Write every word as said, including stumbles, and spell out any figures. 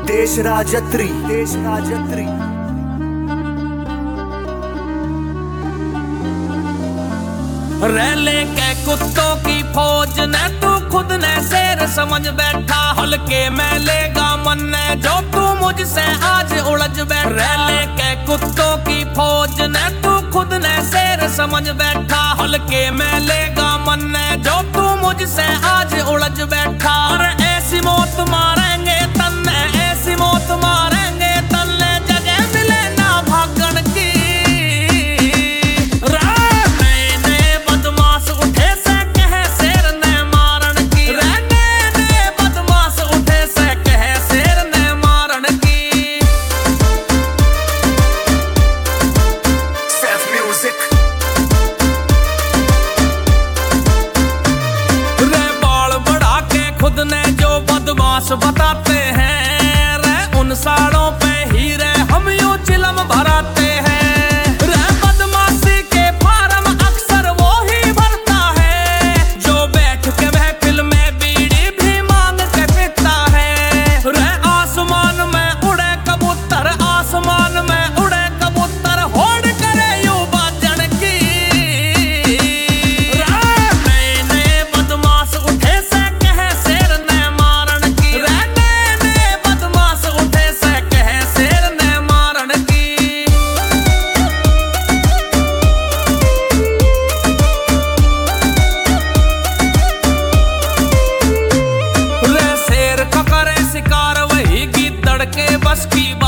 देश राजत्री देश राजत्री रैले के कुत्तों की फौज ने तू खुद ने शेर समझ बैठा, हल्के में लेगा मन ने जो तू मुझसे आज उलझ बैठा। रैले के कुत्तों की फौज ने तू खुद ने शेर समझ बैठा, हल्के में लेगा मन ने जो तू मुझसे आज उलझ बैठा। और ऐसी मौत मारेंगे तन्ने, ऐसी मौत मारेंगे तन्ने, जगह मिले ना भागण की। बताते हैं रे उन साड़ों पे ही रे हम यूं चिलम भराते हैं। रे बदमाशी के फार्म अक्सर वो ही भरता है, जो बैठ के महफिल में बीड़ी भी मांग के पीता है। रे आसमान में उड़े कबूतर, आसमान में उड़े कबूतर, होड़ करे यूं बाजन की। रे नए नए बदमाश उठे से कहे शेर ने मारन की। शिकार वही गिद्दड़ के बस की